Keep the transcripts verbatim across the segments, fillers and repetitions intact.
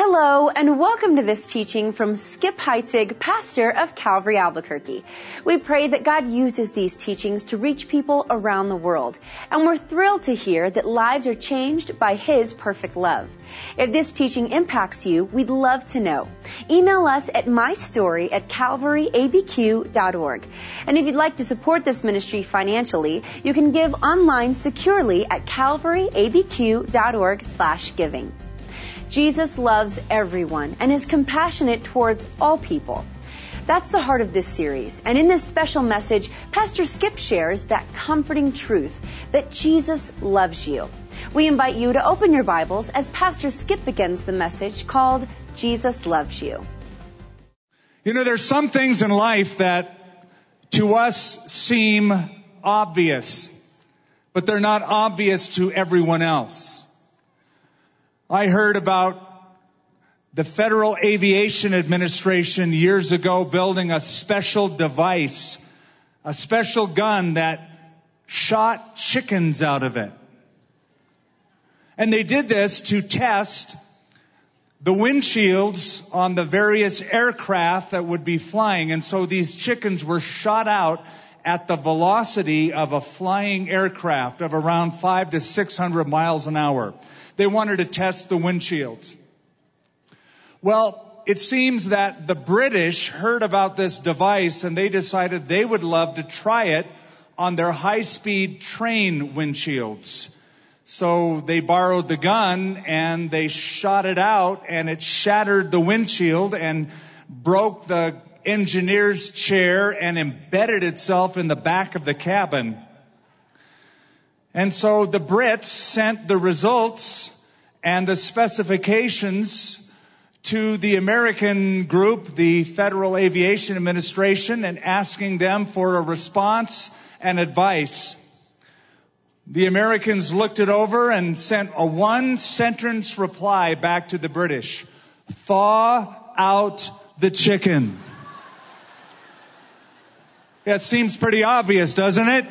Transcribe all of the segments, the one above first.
Hello, and welcome to this teaching from Skip Heitzig, pastor of Calvary Albuquerque. We pray that God uses these teachings to reach people around the world, and we're thrilled to hear that lives are changed by His perfect love. If this teaching impacts you, we'd love to know. Email us at mystory at calvary a b q dot org. And if you'd like to support this ministry financially, you can give online securely at calvary a b q dot org slash giving. Jesus loves everyone and is compassionate towards all people. That's the heart of this series. And in this special message, Pastor Skip shares that comforting truth that Jesus loves you. We invite you to open your Bibles as Pastor Skip begins the message called Jesus Loves You. You know, there's some things in life that to us seem obvious, but they're not obvious to everyone else. I heard about the Federal Aviation Administration years ago building a special device, a special gun that shot chickens out of it. And they did this to test the windshields on the various aircraft that would be flying. And so these chickens were shot out at the velocity of a flying aircraft of around five to six hundred miles an hour. They wanted to test the windshields. Well, it seems that the British heard about this device and they decided they would love to try it on their high-speed train windshields. So they borrowed the gun and they shot it out, and it shattered the windshield and broke the engineer's chair and embedded itself in the back of the cabin. And so the Brits sent the results and the specifications to the American group, the Federal Aviation Administration, and asking them for a response and advice. The Americans looked it over and sent a one-sentence reply back to the British. Thaw out the chicken. That seems pretty obvious, doesn't it?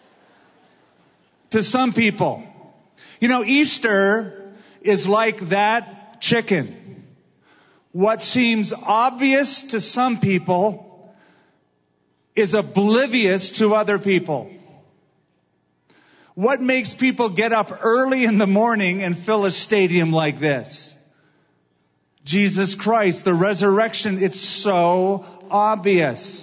To some people. You know, Easter is like that chicken. What seems obvious to some people is oblivious to other people. What makes people get up early in the morning and fill a stadium like this? Jesus Christ, the resurrection. It's so obvious.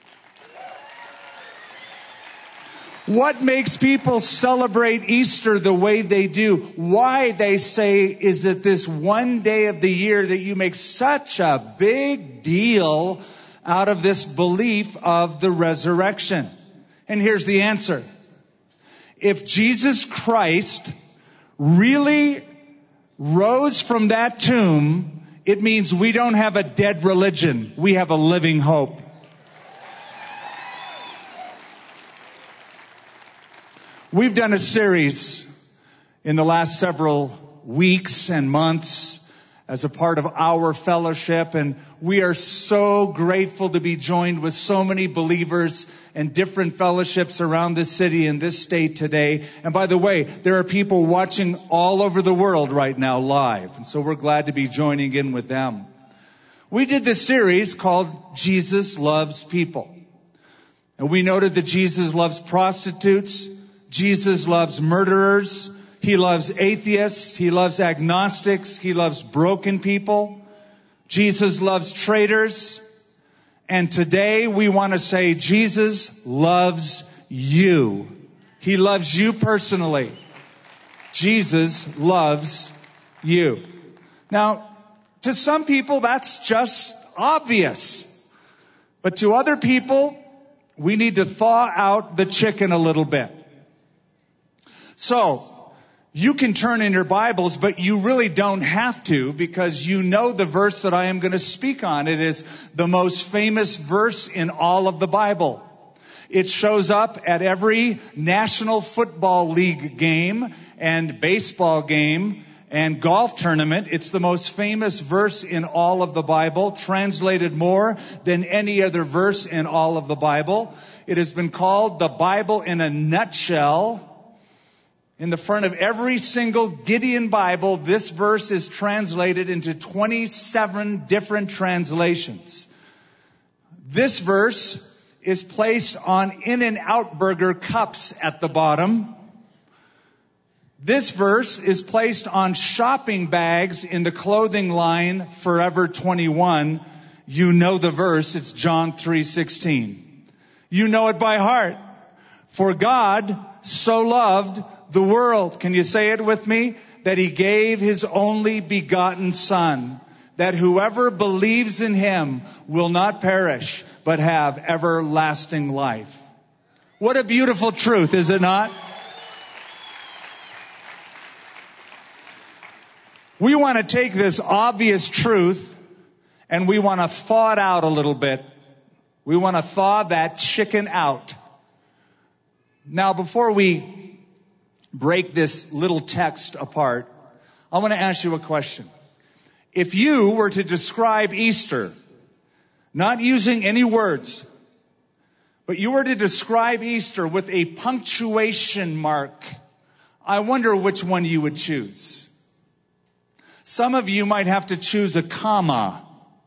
What makes people celebrate Easter the way they do? Why, they say, is it this one day of the year that you make such a big deal out of this belief of the resurrection? And here's the answer. If Jesus Christ really rose from that tomb, it means we don't have a dead religion. We have a living hope. We've done a series in the last several weeks and months as a part of our fellowship, and we are so grateful to be joined with so many believers and different fellowships around this city and this state today. And by the way, there are people watching all over the world right now live, and so we're glad to be joining in with them. We did this series called Jesus Loves People. And we noted that Jesus loves prostitutes, Jesus loves murderers, He loves atheists, He loves agnostics, He loves broken people. Jesus loves traitors. And today we want to say Jesus loves you. He loves you personally. Jesus loves you. Now, to some people that's just obvious. But to other people, we need to thaw out the chicken a little bit. So, you can turn in your Bibles, but you really don't have to, because you know the verse that I am going to speak on. It is the most famous verse in all of the Bible. It shows up at every National Football League game and baseball game and golf tournament. It's the most famous verse in all of the Bible, translated more than any other verse in all of the Bible. It has been called the Bible in a nutshell. In the front of every single Gideon Bible, this verse is translated into twenty-seven different translations. This verse is placed on In-N-Out Burger cups at the bottom. This verse is placed on shopping bags in the clothing line Forever twenty-one. You know the verse. It's John three sixteen. You know it by heart. For God so loved the world. Can you say it with me? That He gave His only begotten Son, that whoever believes in Him will not perish, but have everlasting life. What a beautiful truth, is it not? We want to take this obvious truth and we want to thaw it out a little bit. We want to thaw that chicken out. Now, before we break this little text apart, I want to ask you a question. If you were to describe Easter, not using any words, but you were to describe Easter with a punctuation mark, I wonder which one you would choose. Some of you might have to choose a comma.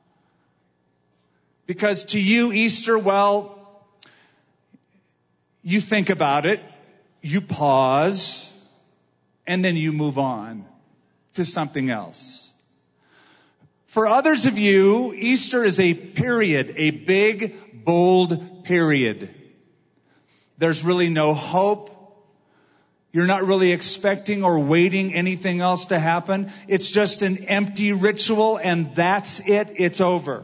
Because to you, Easter, well, you think about it, you pause, and then you move on to something else. For others of you, Easter is a period, a big, bold period. There's really no hope. You're not really expecting or waiting anything else to happen. It's just an empty ritual, and that's it. It's over.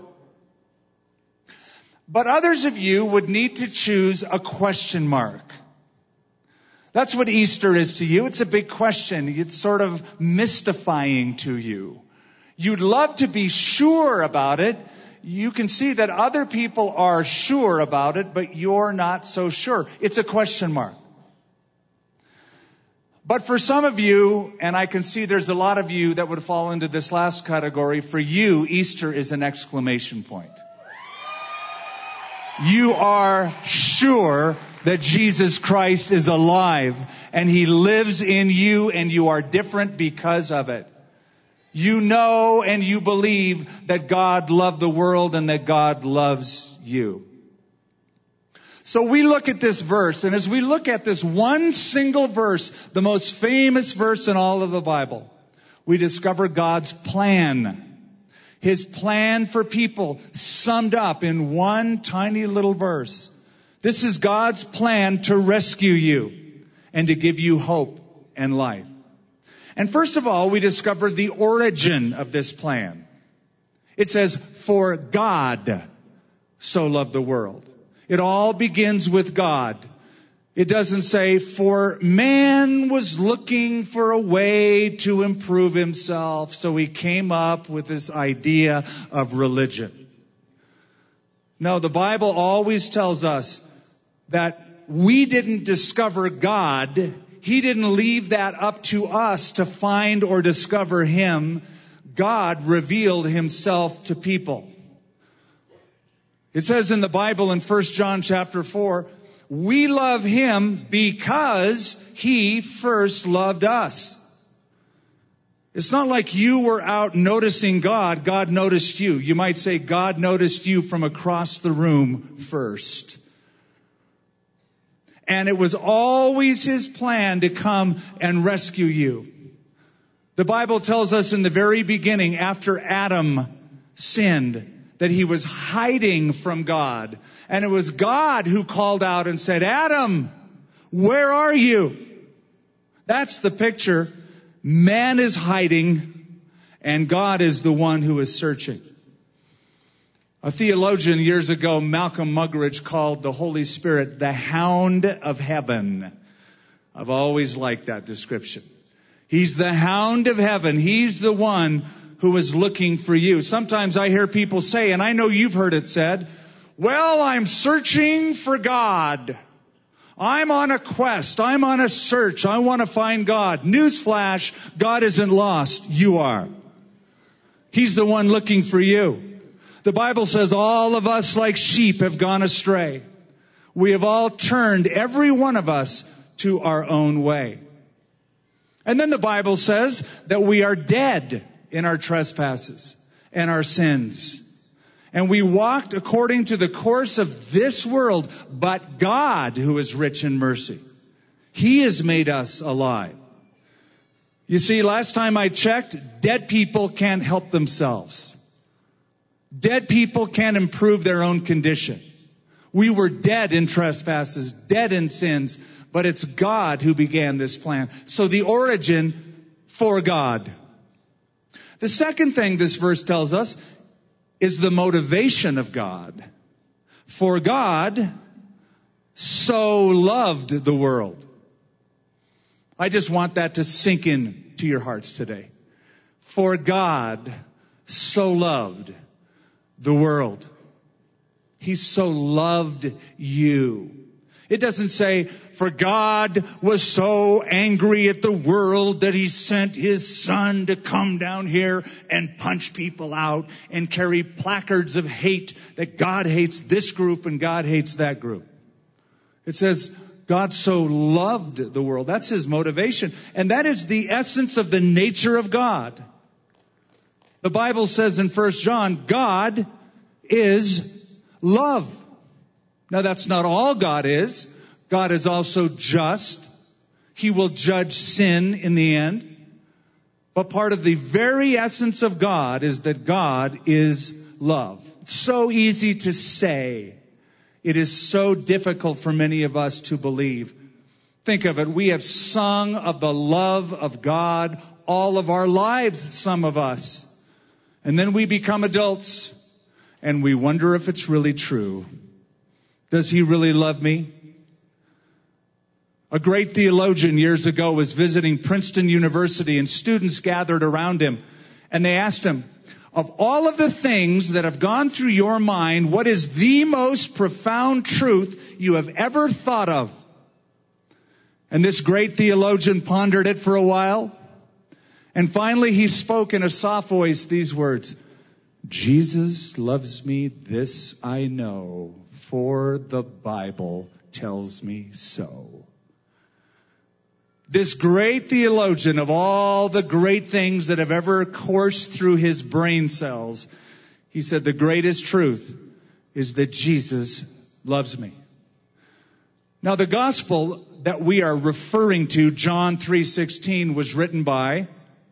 But others of you would need to choose a question mark. That's what Easter is to you. It's a big question. It's sort of mystifying to you. You'd love to be sure about it. You can see that other people are sure about it, but you're not so sure. It's a question mark. But for some of you, and I can see there's a lot of you that would fall into this last category, for you, Easter is an exclamation point. You are sure that Jesus Christ is alive and He lives in you and you are different because of it. You know and you believe that God loved the world and that God loves you. So we look at this verse, and as we look at this one single verse, the most famous verse in all of the Bible, we discover God's plan. His plan for people summed up in one tiny little verse. This is God's plan to rescue you and to give you hope and life. And first of all, we discover the origin of this plan. It says, for God so loved the world. It all begins with God. It doesn't say, for man was looking for a way to improve himself, so he came up with this idea of religion. No, the Bible always tells us that we didn't discover God. He didn't leave that up to us to find or discover Him. God revealed Himself to people. It says in the Bible in First John chapter four, we love Him because He first loved us. It's not like you were out noticing God. God noticed you. You might say God noticed you from across the room first. And it was always His plan to come and rescue you. The Bible tells us in the very beginning, after Adam sinned, that he was hiding from God. And it was God who called out and said, Adam, where are you? That's the picture. Man is hiding, and God is the one who is searching. A theologian years ago, Malcolm Muggeridge, called the Holy Spirit the hound of heaven. I've always liked that description. He's the hound of heaven. He's the one who is looking for you. Sometimes I hear people say, and I know you've heard it said, well, I'm searching for God. I'm on a quest. I'm on a search. I want to find God. Newsflash, God isn't lost. You are. He's the one looking for you. The Bible says all of us like sheep have gone astray. We have all turned, every one of us, to our own way. And then the Bible says that we are dead in our trespasses and our sins. And we walked according to the course of this world, but God, who is rich in mercy, He has made us alive. You see, last time I checked, dead people can't help themselves. Dead people can't improve their own condition. We were dead in trespasses, dead in sins, but it's God who began this plan. So the origin, for God. The second thing this verse tells us is the motivation of God. For God so loved the world. I just want that to sink in to your hearts today. For God so loved the world. He so loved you. It doesn't say, for God was so angry at the world that He sent His Son to come down here and punch people out and carry placards of hate that God hates this group and God hates that group. It says, God so loved the world. That's His motivation. And that is the essence of the nature of God. The Bible says in First John, God is love. Now that's not all God is. God is also just. He will judge sin in the end. But part of the very essence of God is that God is love. It's so easy to say. It is so difficult for many of us to believe. Think of it. We have sung of the love of God all of our lives, some of us. And then we become adults and we wonder if it's really true. Does He really love me? A great theologian years ago was visiting Princeton University and students gathered around him and they asked him, of all of the things that have gone through your mind, what is the most profound truth you have ever thought of? And this great theologian pondered it for a while. And finally he spoke in a soft voice these words, Jesus loves me, this I know, for the Bible tells me so. This great theologian, of all the great things that have ever coursed through his brain cells, he said the greatest truth is that Jesus loves me. Now the gospel that we are referring to, John three sixteen, was written by,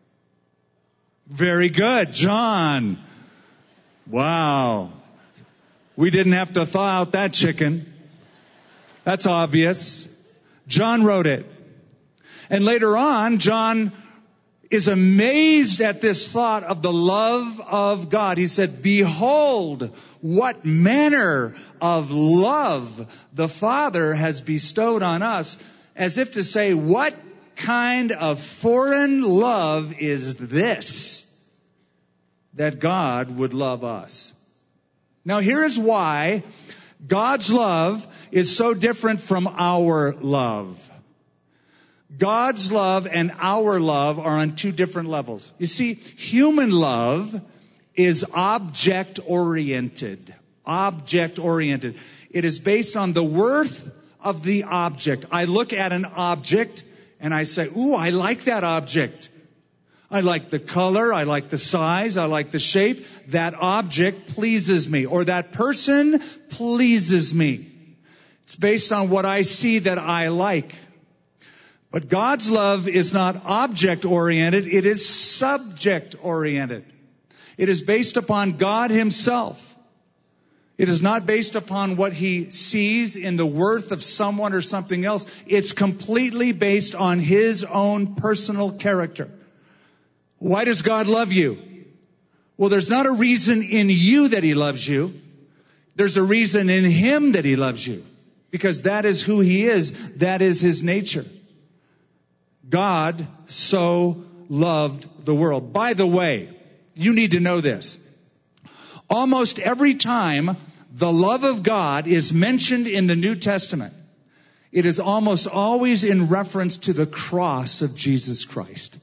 very good, John. Wow. We didn't have to thaw out that chicken. That's obvious. John wrote it. And later on, John is amazed at this thought of the love of God. He said, behold, what manner of love the Father has bestowed on us, as if to say, what kind of foreign love is this that God would love us? Now here is why God's love is so different from our love. God's love and our love are on two different levels. You see, human love is object-oriented. Object-oriented. It is based on the worth of the object. I look at an object and I say, ooh, I like that object. I like the color, I like the size, I like the shape. That object pleases me, or that person pleases me. It's based on what I see that I like. But God's love is not object-oriented, it is subject-oriented. It is based upon God Himself. It is not based upon what He sees in the worth of someone or something else. It's completely based on His own personal character. Why does God love you? Well, there's not a reason in you that He loves you. There's a reason in Him that He loves you. Because that is who He is. That is His nature. God so loved the world. By the way, you need to know this. Almost every time the love of God is mentioned in the New Testament, it is almost always in reference to the cross of Jesus Christ.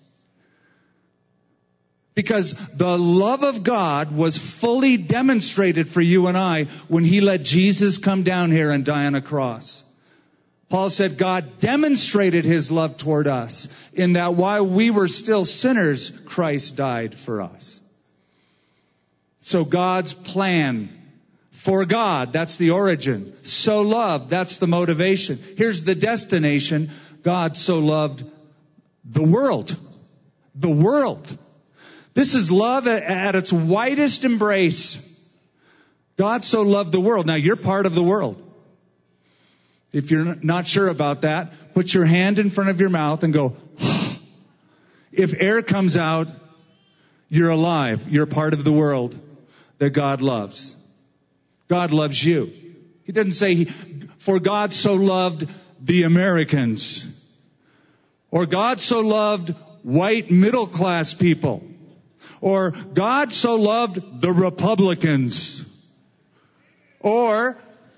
Because the love of God was fully demonstrated for you and I when He let Jesus come down here and die on a cross. Paul said God demonstrated his love toward us in that while we were still sinners, Christ died for us. So God's plan for God, that's the origin. So loved, that's the motivation. Here's the destination. God so loved the world. The world. This is love at its widest embrace. God so loved the world. Now you're part of the world. If you're not sure about that, put your hand in front of your mouth and go, if air comes out, you're alive. You're part of the world that God loves. God loves you. He doesn't say, he, for God so loved the Americans. Or God so loved white middle class people. Or God so loved the Republicans. Or,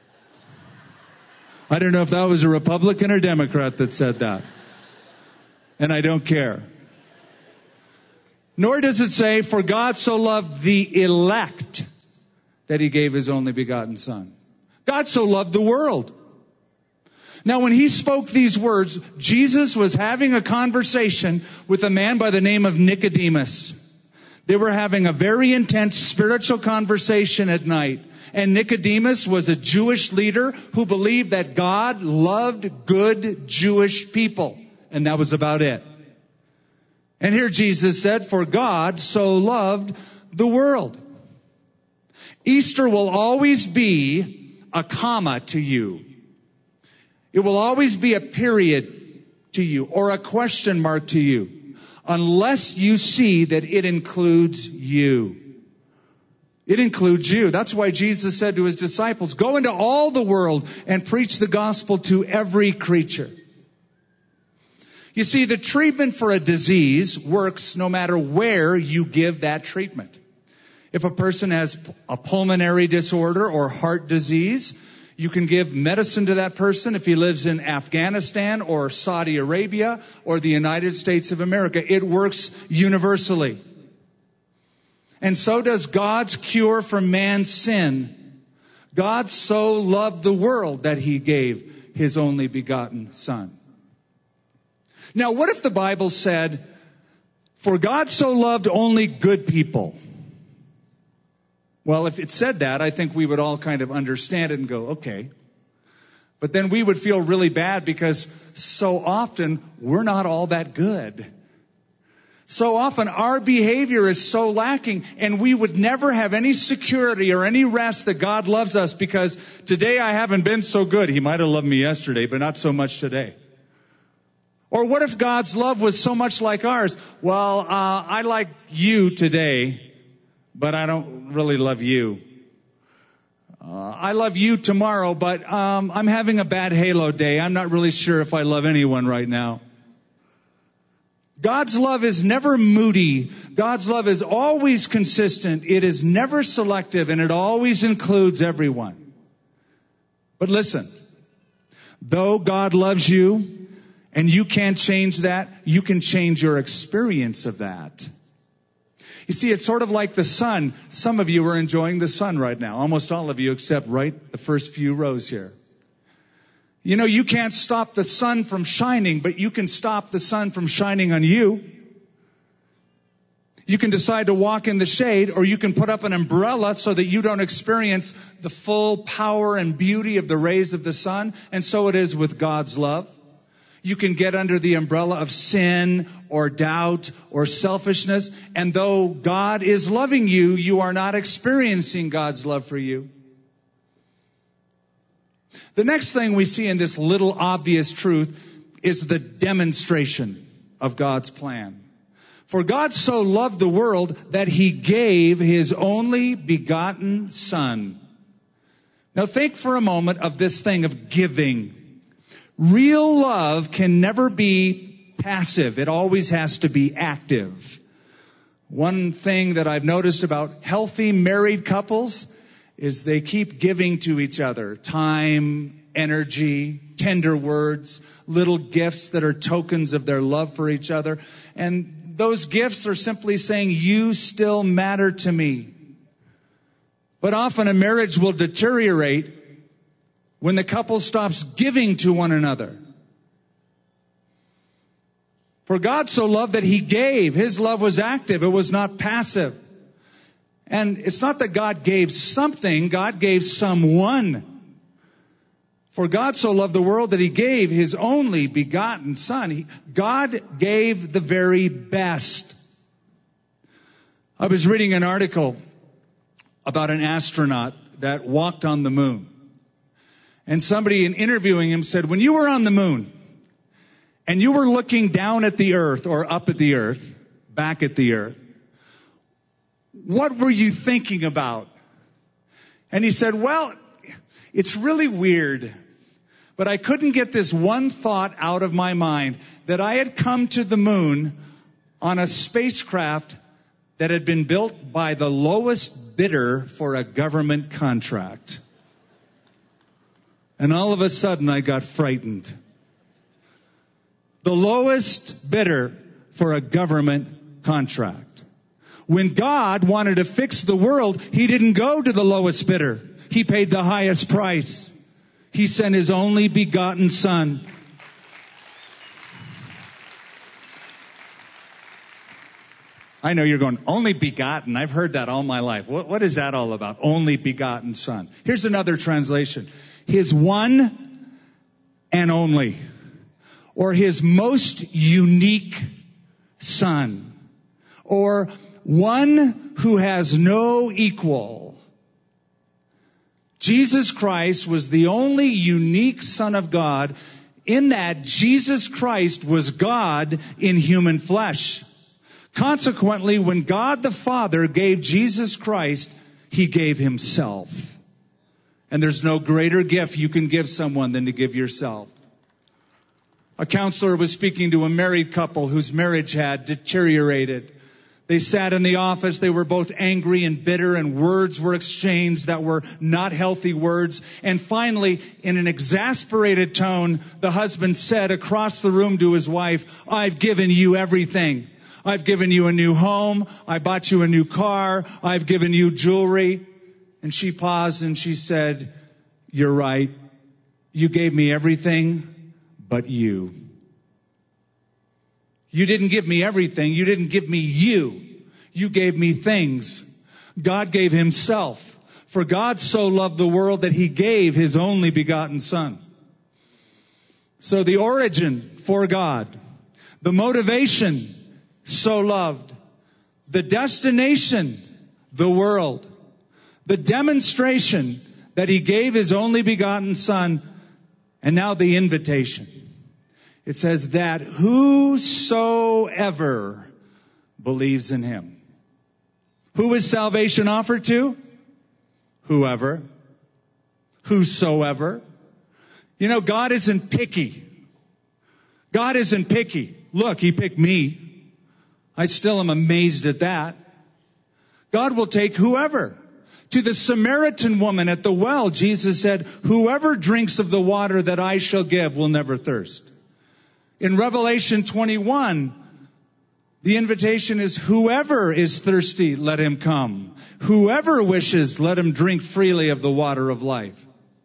I don't know if that was a Republican or Democrat that said that. And I don't care. Nor does it say, for God so loved the elect that he gave his only begotten Son. God so loved the world. Now when he spoke these words, Jesus was having a conversation with a man by the name of Nicodemus. They were having a very intense spiritual conversation at night. And Nicodemus was a Jewish leader who believed that God loved good Jewish people. And that was about it. And here Jesus said, for God so loved the world. Easter will always be a comma to you. It will always be a period to you or a question mark to you, unless you see that it includes you. It includes you. That's why Jesus said to his disciples, go into all the world and preach the gospel to every creature. You see, the treatment for a disease works no matter where you give that treatment. If a person has a pulmonary disorder or heart disease, you can give medicine to that person if he lives in Afghanistan or Saudi Arabia or the United States of America. It works universally. And so does God's cure for man's sin. God so loved the world that he gave his only begotten Son. Now, what if the Bible said, for God so loved only good people? Well, if it said that, I think we would all kind of understand it and go, okay. But then we would feel really bad because so often we're not all that good. So often our behavior is so lacking, and we would never have any security or any rest that God loves us because today I haven't been so good. He might have loved me yesterday, but not so much today. Or what if God's love was so much like ours? Well, uh, I like you today, but I don't really love you. Uh, I love you tomorrow, but um, I'm having a bad halo day. I'm not really sure if I love anyone right now. God's love is never moody. God's love is always consistent. It is never selective, and it always includes everyone. But listen, though God loves you, and you can't change that, you can change your experience of that. You see, it's sort of like the sun. Some of you are enjoying the sun right now. Almost all of you, except right the first few rows here. You know, you can't stop the sun from shining, but you can stop the sun from shining on you. You can decide to walk in the shade, or you can put up an umbrella so that you don't experience the full power and beauty of the rays of the sun. And so it is with God's love. You can get under the umbrella of sin or doubt or selfishness. And though God is loving you, you are not experiencing God's love for you. The next thing we see in this little obvious truth is the demonstration of God's plan. For God so loved the world that he gave his only begotten Son. Now think for a moment of this thing of giving. Real love can never be passive. It always has to be active. One thing that I've noticed about healthy married couples is they keep giving to each other time, energy, tender words, little gifts that are tokens of their love for each other. And those gifts are simply saying, you still matter to me. But often a marriage will deteriorate When the couple stops giving to one another. For God so loved that He gave. His love was active. It was not passive. And it's not that God gave something. God gave someone. For God so loved the world that He gave His only begotten Son. He, God gave the very best. I was reading an article about an astronaut that walked on the moon. And somebody in interviewing him said, when you were on the moon and you were looking down at the earth or up at the earth, back at the earth, what were you thinking about? And he said, well, it's really weird, but I couldn't get this one thought out of my mind that I had come to the moon on a spacecraft that had been built by the lowest bidder for a government contract. And all of a sudden I got frightened. The lowest bidder for a government contract. When God wanted to fix the world, He didn't go to the lowest bidder. He paid the highest price. He sent His only begotten Son. I know you're going, only begotten. I've heard that all my life. What, what is that all about? Only begotten Son. Here's another translation. His one and only, or His most unique Son, or one who has no equal. Jesus Christ was the only unique Son of God, in that Jesus Christ was God in human flesh. Consequently, when God the Father gave Jesus Christ, He gave Himself. And there's no greater gift you can give someone than to give yourself. A counselor was speaking to a married couple whose marriage had deteriorated. They sat in the office. They were both angry and bitter, and words were exchanged that were not healthy words. And finally, in an exasperated tone, the husband said across the room to his wife, I've given you everything. I've given you a new home. I bought you a new car. I've given you jewelry. And she paused and she said, you're right. You gave me everything but you. You didn't give me everything. You didn't give me you. You gave me things. God gave Himself. For God so loved the world that He gave His only begotten Son. So the origin, for God. The motivation, so loved. The destination, the world. The demonstration that He gave His only begotten Son. And now the invitation. It says that whosoever believes in Him. Who is salvation offered to? Whoever. Whosoever. You know, God isn't picky. God isn't picky. Look, He picked me. I still am amazed at that. God will take whoever. To the Samaritan woman at the well, Jesus said, whoever drinks of the water that I shall give will never thirst. In Revelation twenty-one, the invitation is whoever is thirsty, let him come. Whoever wishes, let him drink freely of the water of life.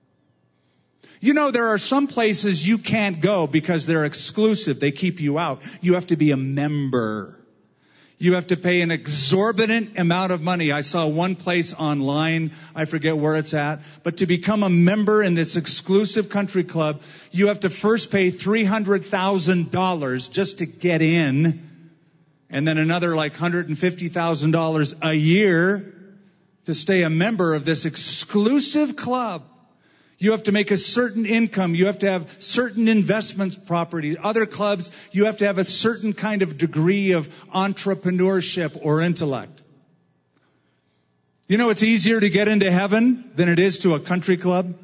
You know, there are some places you can't go because they're exclusive. They keep you out. You have to be a member. You have to pay an exorbitant amount of money. I saw one place online, I forget where it's at, but to become a member in this exclusive country club, you have to first pay three hundred thousand dollars just to get in, and then another like one hundred fifty thousand dollars a year to stay a member of this exclusive club. You have to make a certain income. You have to have certain investment property. Other clubs, you have to have a certain kind of degree of entrepreneurship or intellect. You know, it's easier to get into heaven than it is to a country club.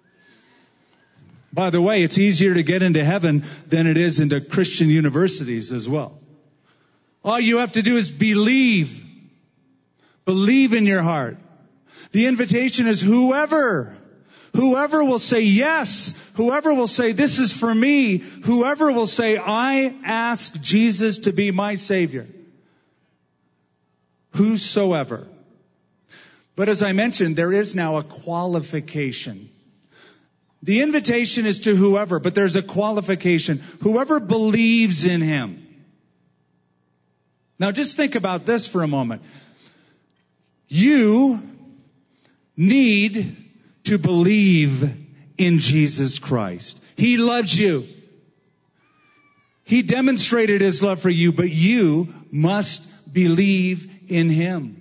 By the way, it's easier to get into heaven than it is into Christian universities as well. All you have to do is believe. Believe in your heart. The invitation is whoever... Whoever will say yes, whoever will say this is for me, whoever will say I ask Jesus to be my Savior. Whosoever. But as I mentioned, there is now a qualification. The invitation is to whoever, but there's a qualification. Whoever believes in him. Now just think about this for a moment. You need to believe in Jesus Christ. He loves you. He demonstrated his love for you, but you must believe in him.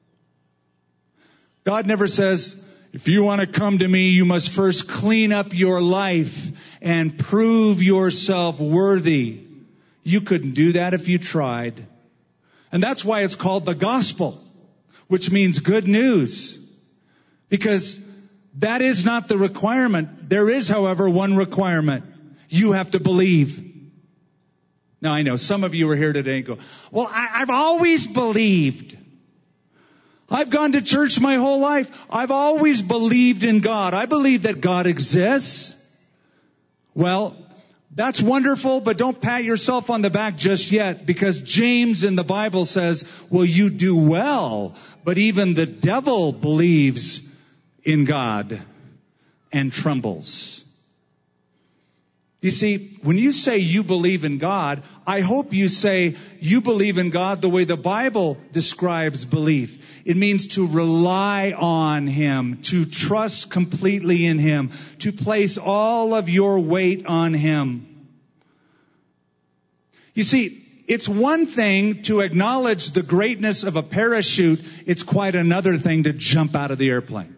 God never says, if you want to come to me, you must first clean up your life and prove yourself worthy. You couldn't do that if you tried. And that's why it's called the gospel, which means good news. Because that is not the requirement. There is, however, one requirement. You have to believe. Now, I know some of you are here today and go, well, I, I've always believed. I've gone to church my whole life. I've always believed in God. I believe that God exists. Well, that's wonderful, but don't pat yourself on the back just yet, because James in the Bible says, well, you do well, but even the devil believes in God and trembles. You see, when you say you believe in God, I hope you say you believe in God the way the Bible describes belief. It means to rely on him, to trust completely in him, to place all of your weight on him. You see, it's one thing to acknowledge the greatness of a parachute. It's quite another thing to jump out of the airplane.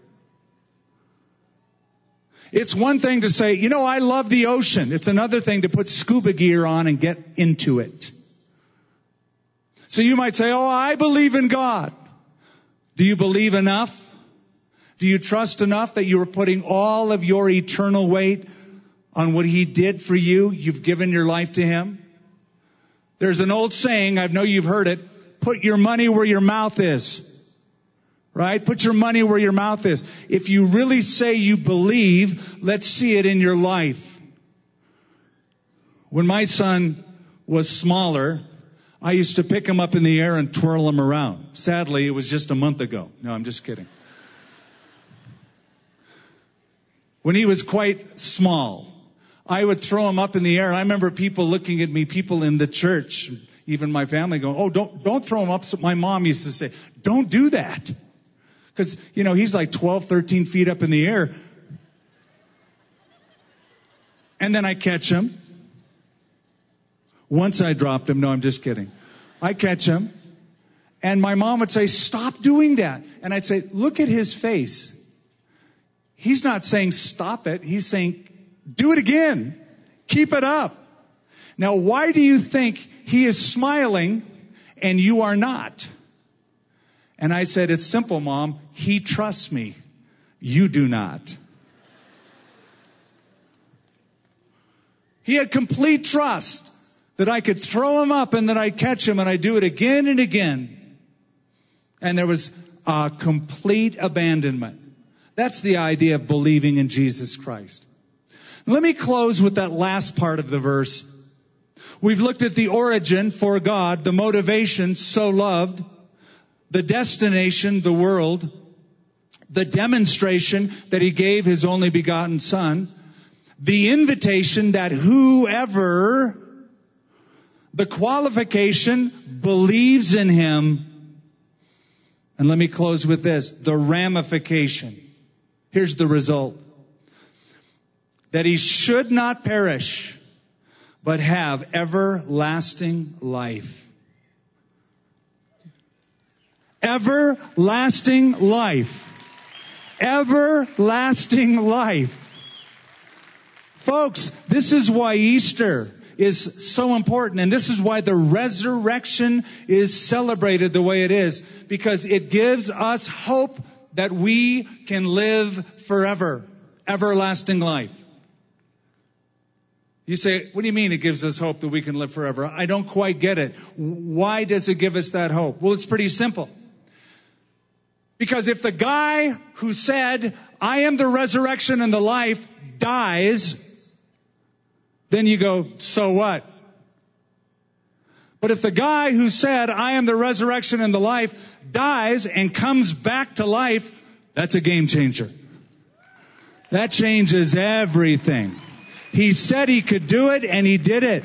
It's one thing to say, you know, I love the ocean. It's another thing to put scuba gear on and get into it. So you might say, oh, I believe in God. Do you believe enough? Do you trust enough that you are putting all of your eternal weight on what he did for you? You've given your life to him. There's an old saying, I know you've heard it, put your money where your mouth is. Right? Put your money where your mouth is. If you really say you believe, let's see it in your life. When my son was smaller, I used to pick him up in the air and twirl him around. Sadly, it was just a month ago. No, I'm just kidding. When he was quite small, I would throw him up in the air. I remember people looking at me, people in the church, even my family going, oh, don't, don't throw him up. So my mom used to say, don't do that. Because, you know, he's like twelve, thirteen feet up in the air. And then I catch him. Once I dropped him. No, I'm just kidding. I catch him. And my mom would say, stop doing that. And I'd say, look at his face. He's not saying stop it. He's saying, do it again. Keep it up. Now, why do you think he is smiling and you are not? And I said, it's simple, Mom. He trusts me. You do not. He had complete trust that I could throw him up and that I'd catch him, and I'd do it again and again. And there was a complete abandonment. That's the idea of believing in Jesus Christ. Let me close with that last part of the verse. We've looked at the origin, for God, the motivation, so loved, the destination, the world, the demonstration that he gave his only begotten Son, the invitation that whoever, the qualification, believes in him. And let me close with this, the ramification. Here's the result. That he should not perish, but have everlasting life. Everlasting life. Everlasting life. Folks, this is why Easter is so important, and this is why the resurrection is celebrated the way it is, because it gives us hope that we can live forever. Everlasting life. You say, what do you mean it gives us hope that we can live forever? I don't quite get it. Why does it give us that hope? Well, it's pretty simple. Because if the guy who said, I am the resurrection and the life, dies, then you go, so what? But if the guy who said, I am the resurrection and the life, dies and comes back to life, that's a game changer. That changes everything. He said he could do it, and he did it.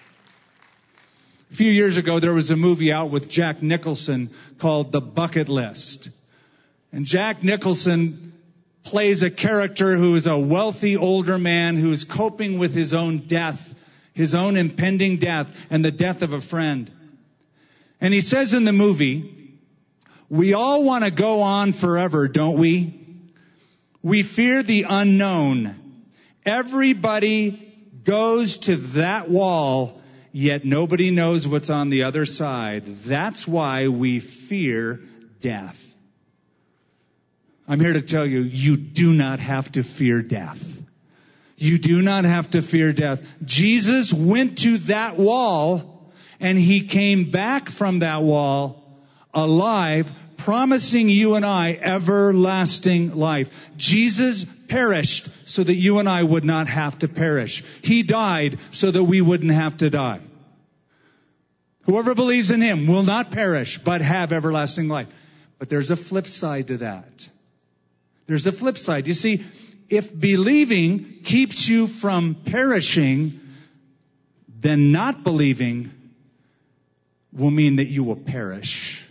A few years ago, there was a movie out with Jack Nicholson called The Bucket List. And Jack Nicholson plays a character who is a wealthy older man who is coping with his own death, his own impending death, and the death of a friend. And he says in the movie, we all want to go on forever, don't we? We fear the unknown. Everybody goes to that wall, yet nobody knows what's on the other side. That's why we fear death. I'm here to tell you, you do not have to fear death. You do not have to fear death. Jesus went to that wall, and he came back from that wall alive, promising you and I everlasting life. Jesus perished so that you and I would not have to perish. He died so that we wouldn't have to die. Whoever believes in him will not perish, but have everlasting life. But there's a flip side to that. There's a flip side. You see, if believing keeps you from perishing, then not believing will mean that you will perish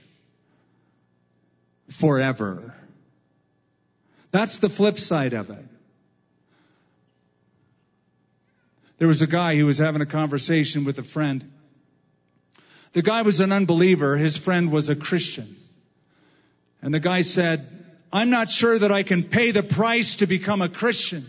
forever. That's the flip side of it. There was a guy who was having a conversation with a friend. The guy was an unbeliever. His friend was a Christian. And the guy said, I'm not sure that I can pay the price to become a Christian.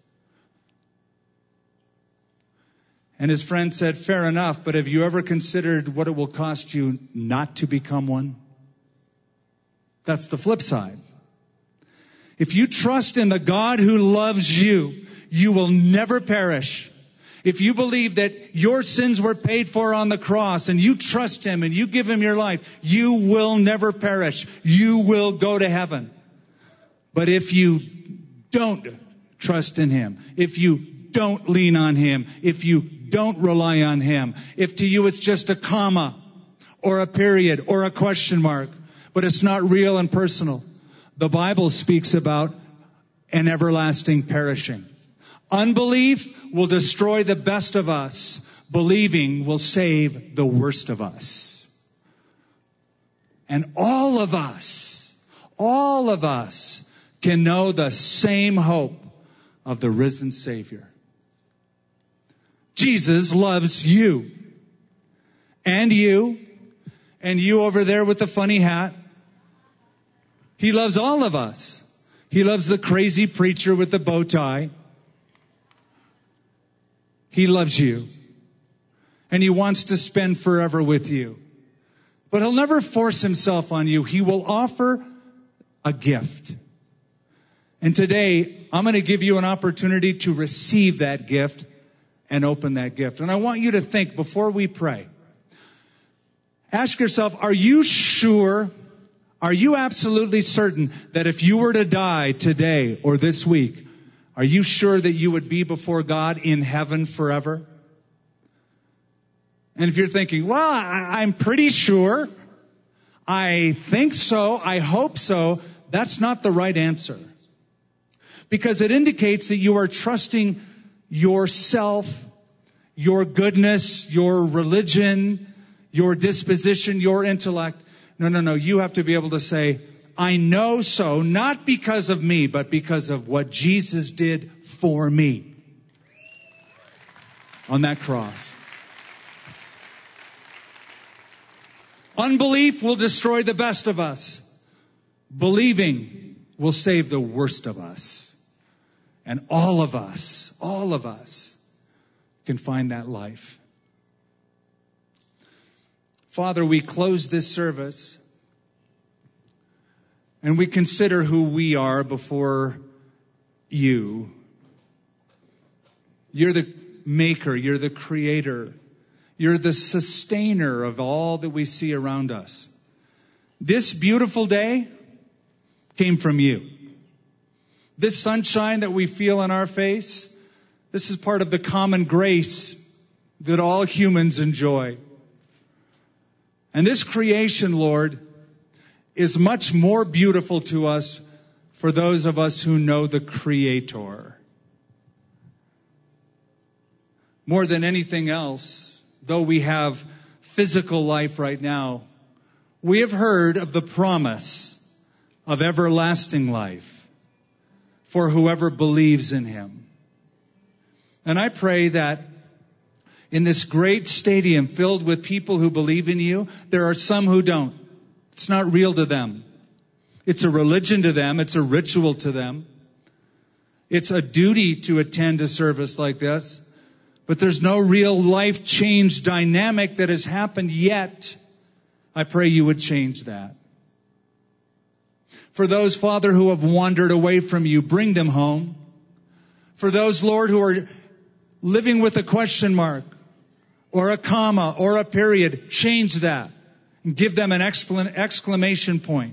And his friend said, fair enough, but have you ever considered what it will cost you not to become one? That's the flip side. If you trust in the God who loves you, you will never perish. If you believe that your sins were paid for on the cross and you trust him and you give him your life, you will never perish. You will go to heaven. But if you don't trust in him, if you don't lean on him, if you don't rely on him, if to you it's just a comma or a period or a question mark, but it's not real and personal, the Bible speaks about an everlasting perishing. Unbelief will destroy the best of us. Believing will save the worst of us. And all of us, all of us can know the same hope of the risen Savior. Jesus loves you. And you. And you over there with the funny hat. He loves all of us. He loves the crazy preacher with the bow tie. He loves you. And he wants to spend forever with you. But he'll never force himself on you. He will offer a gift. And today, I'm going to give you an opportunity to receive that gift and open that gift. And I want you to think before we pray. Ask yourself, are you sure, are you absolutely certain that if you were to die today or this week, are you sure that you would be before God in heaven forever? And if you're thinking, well, I, I'm pretty sure, I think so, I hope so, that's not the right answer. Because it indicates that you are trusting yourself, your goodness, your religion, your disposition, your intellect. No, no, no. You have to be able to say, I know so, not because of me, but because of what Jesus did for me on that cross. Unbelief will destroy the best of us. Believing will save the worst of us. And all of us, all of us can find that life. Father, we close this service and we consider who we are before you. You're the maker, you're the creator, you're the sustainer of all that we see around us. This beautiful day came from you. This sunshine that we feel on our face, this is part of the common grace that all humans enjoy. And this creation, Lord, is much more beautiful to us for those of us who know the Creator. More than anything else, though we have physical life right now, we have heard of the promise of everlasting life for whoever believes in Him. And I pray that in this great stadium filled with people who believe in you, there are some who don't. It's not real to them. It's a religion to them. It's a ritual to them. It's a duty to attend a service like this. But there's no real life change dynamic that has happened yet. I pray you would change that. For those, Father, who have wandered away from you, bring them home. For those, Lord, who are living with a question mark or a comma or a period, change that and give them an exclamation point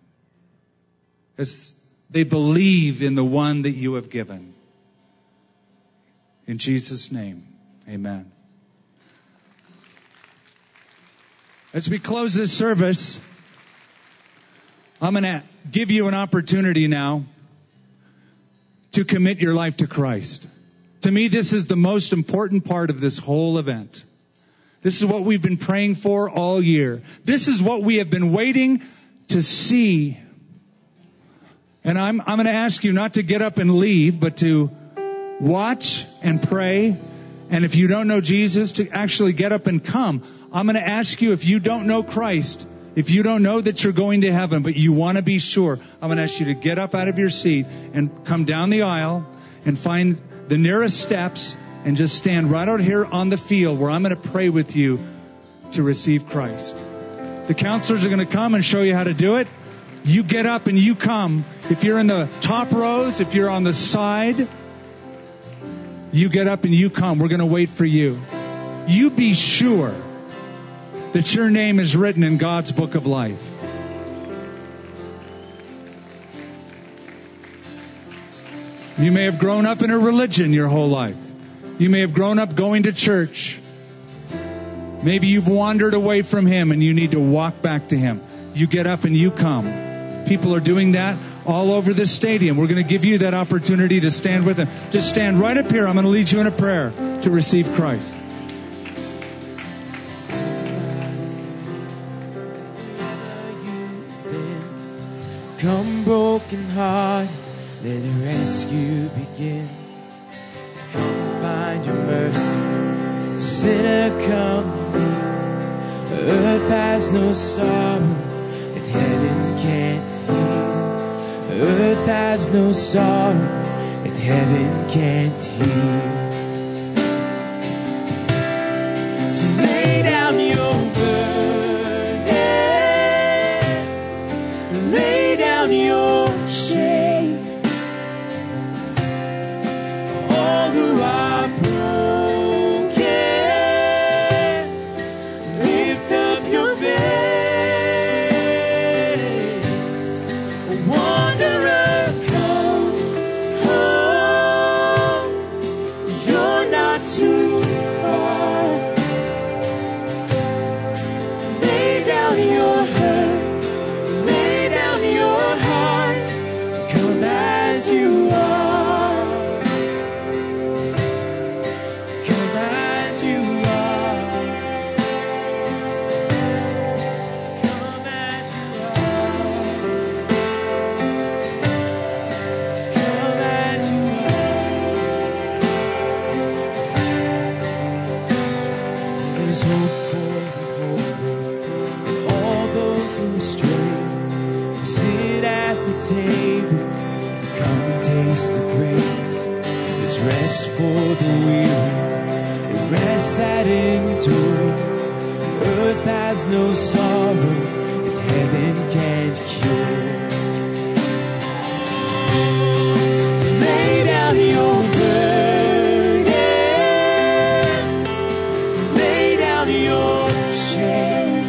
as they believe in the one that you have given. In Jesus' name, amen. As we close this service, I'm going to give you an opportunity now to commit your life to Christ. To me, this is the most important part of this whole event. This is what we've been praying for all year. This is what we have been waiting to see. And I'm, I'm going to ask you not to get up and leave, but to watch and pray. And if you don't know Jesus, to actually get up and come. I'm going to ask you, if you don't know Christ, if you don't know that you're going to heaven, but you want to be sure, I'm going to ask you to get up out of your seat and come down the aisle and find the nearest steps and just stand right out here on the field where I'm going to pray with you to receive Christ. The counselors are going to come and show you how to do it. You get up and you come. If you're in the top rows, if you're on the side, you get up and you come. We're going to wait for you. You be sure that your name is written in God's book of life. You may have grown up in a religion your whole life. You may have grown up going to church. Maybe you've wandered away from Him and you need to walk back to Him. You get up and you come. People are doing that all over this stadium. We're going to give you that opportunity to stand with them. Just stand right up here. I'm going to lead you in a prayer to receive Christ. Come broken heart, let rescue begin. Come find your mercy, sinner come near. Earth has no sorrow that heaven can't heal. Earth has no sorrow that heaven can't heal. So lay down your burdens, lay down your shame. All who are broken, lift up your face. Wanderer, come home. You're not too far. Lay down your hurt, lay down your heart. Come as you are. Come as you are. Come as you are. Come as you are. There's hope for the hopeless and all those who stray. Sit at the table, come taste the grace. There's rest for the weary, a rest that endures. Earth has no sorrow that heaven can't cure. Lay down your burdens, lay down your shame.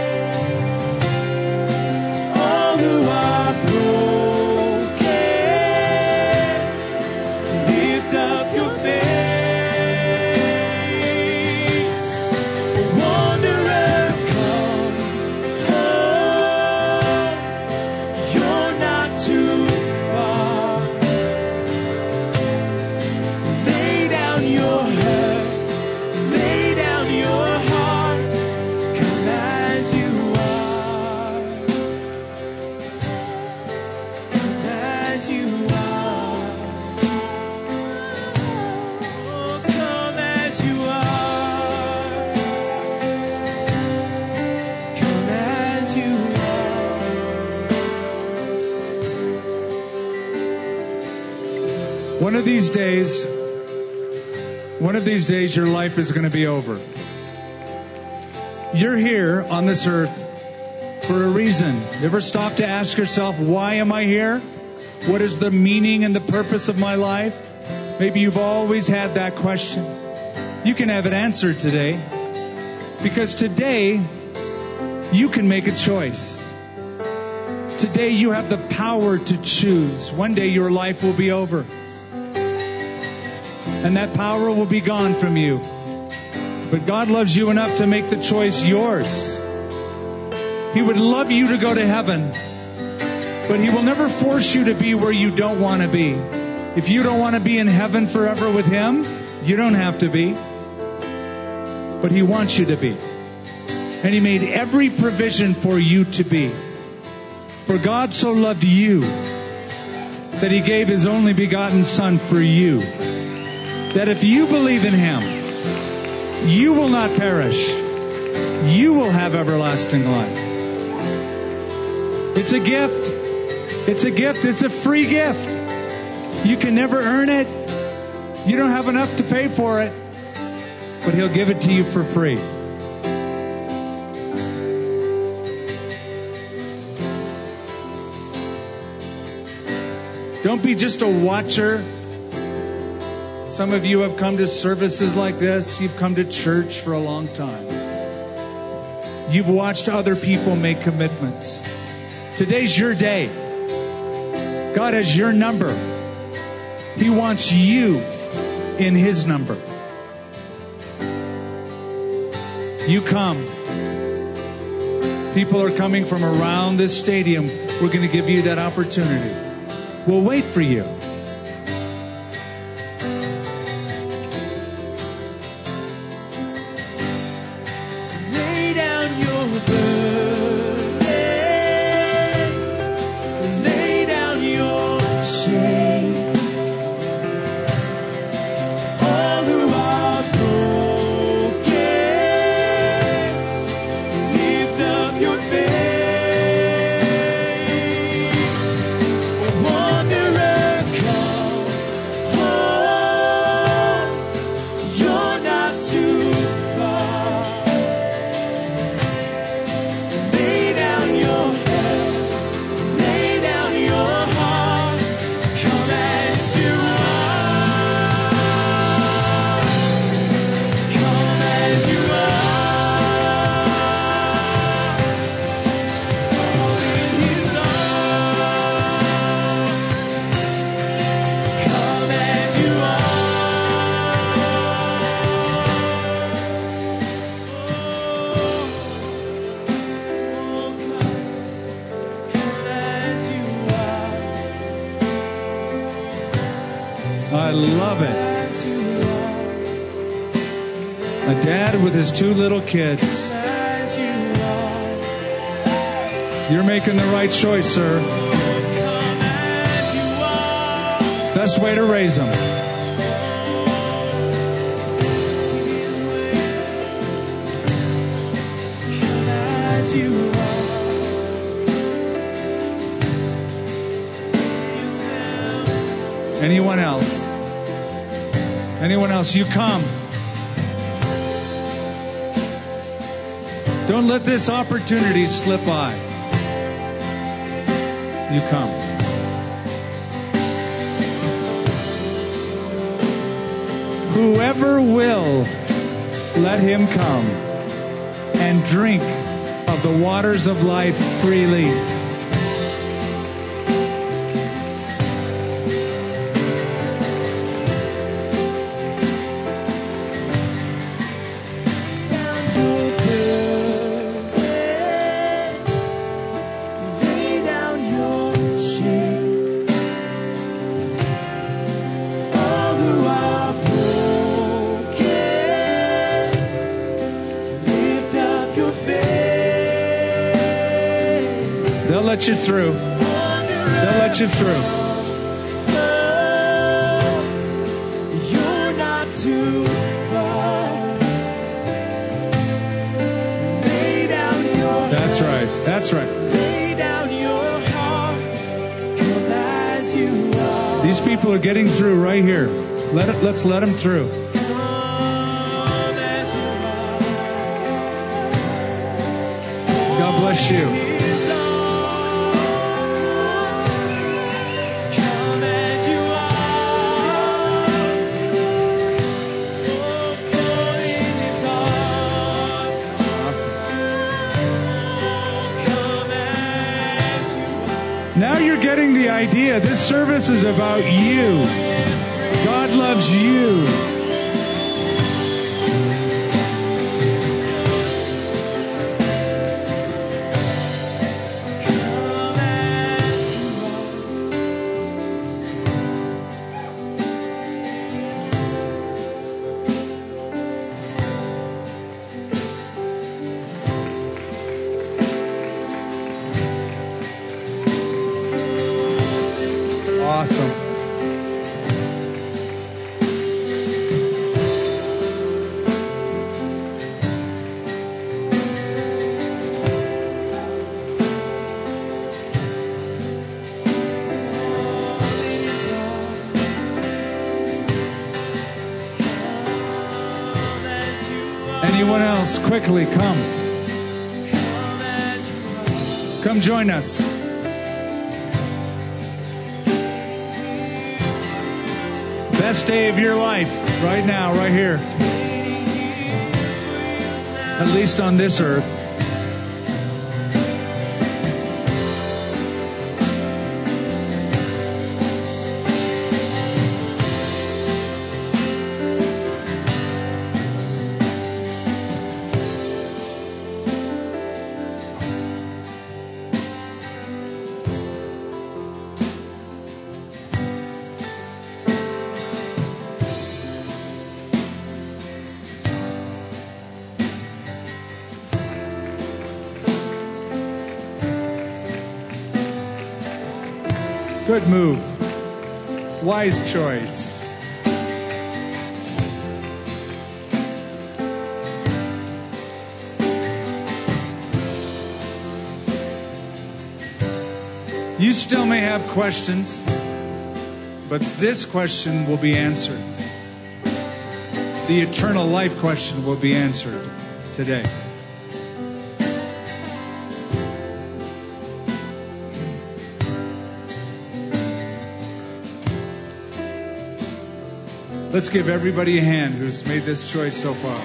All who are broken, lift up your face. Wanderer, come home. One of these days, one of these days, your life is going to be over. You're here on this earth for a reason. You ever stop to ask yourself, why am I here? What is the meaning and the purpose of my life? Maybe you've always had that question. You can have it answered today. Because today, you can make a choice. Today, you have the power to choose. One day, your life will be over. And that power will be gone from you. But God loves you enough to make the choice yours. He would love you to go to heaven. But He will never force you to be where you don't want to be. If you don't want to be in heaven forever with Him, you don't have to be. But He wants you to be. And He made every provision for you to be. For God so loved you that He gave His only begotten Son for you. That if you believe in Him, you will not perish. You will have everlasting life. It's a gift. It's a gift. It's a free gift. You can never earn it. You don't have enough to pay for it. But He'll give it to you for free. Don't be just a watcher. Some of you have come to services like this. You've come to church for a long time. You've watched other people make commitments. Today's your day. God has your number. He wants you in His number. You come. People are coming from around this stadium. We're going to give you that opportunity. We'll wait for you. Lay down your burdens, lay down your shame. All who are broken, lift up your face. Wanderer, come home. You're not too far. So lay down your head, lay down your heart. Come as you are. Come as you are. All in His arms. Come as you are. Oh, come, come as you are. I love it. As you A dad with his two little kids. are. As you are. You're making the right choice, sir. Come as you are. Best way to raise them. Come as you are. Anyone else? Anyone else? You come. Don't let this opportunity slip by. You come. Whoever will, let him come and drink of the waters of life freely. Lay down your shame. All who are broken, lift up your face. They'll let you through. They'll let you through. You're not too far. Lay down your That's right. That's right. Lay down your heart. Come as you are. These people are getting through right here. Let it, let's let them through. God bless you. Now you're getting the idea. This service is about you. God loves you. Awesome. Anyone else? Quickly, come. Come join us. Best day of your life right now, right here. At least on this earth. Good move. Wise choice. You still may have questions, but this question will be answered. The eternal life question will be answered today. Let's give everybody a hand who's made this choice so far.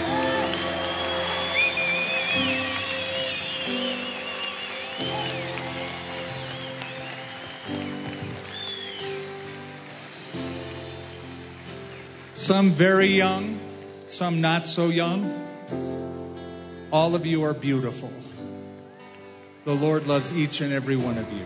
Some very young, some not so young. All of you are beautiful. The Lord loves each and every one of you.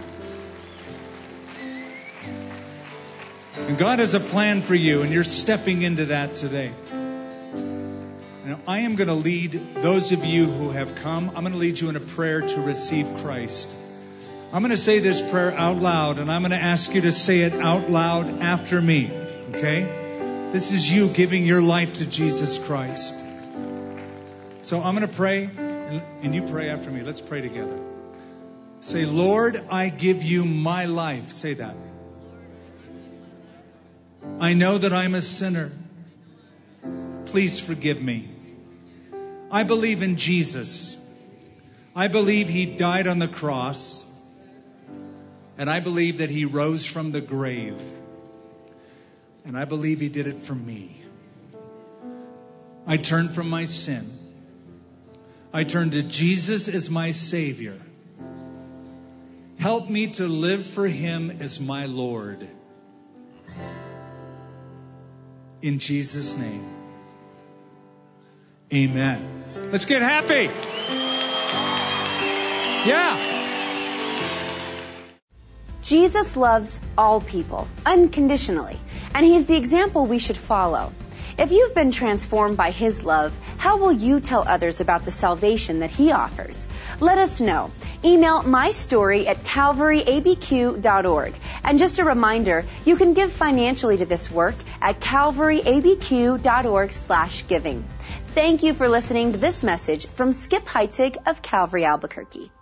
And God has a plan for you, and you're stepping into that today. Now, I am going to lead those of you who have come, I'm going to lead you in a prayer to receive Christ. I'm going to say this prayer out loud, and I'm going to ask you to say it out loud after me. Okay? This is you giving your life to Jesus Christ. So I'm going to pray, and you pray after me. Let's pray together. Say, Lord, I give you my life. Say that. I know that I'm a sinner. Please forgive me. I believe in Jesus. I believe He died on the cross. And I believe that He rose from the grave. And I believe He did it for me. I turn from my sin. I turn to Jesus as my Savior. Help me to live for Him as my Lord. In Jesus' name. Amen. Let's get happy. Yeah. Jesus loves all people unconditionally, and He's the example we should follow. If you've been transformed by His love, how will you tell others about the salvation that He offers? Let us know. Email my story at calvary a b q dot org. And just a reminder, you can give financially to this work at calvary a b q dot org slash giving. Thank you for listening to this message from Skip Heitzig of Calvary Albuquerque.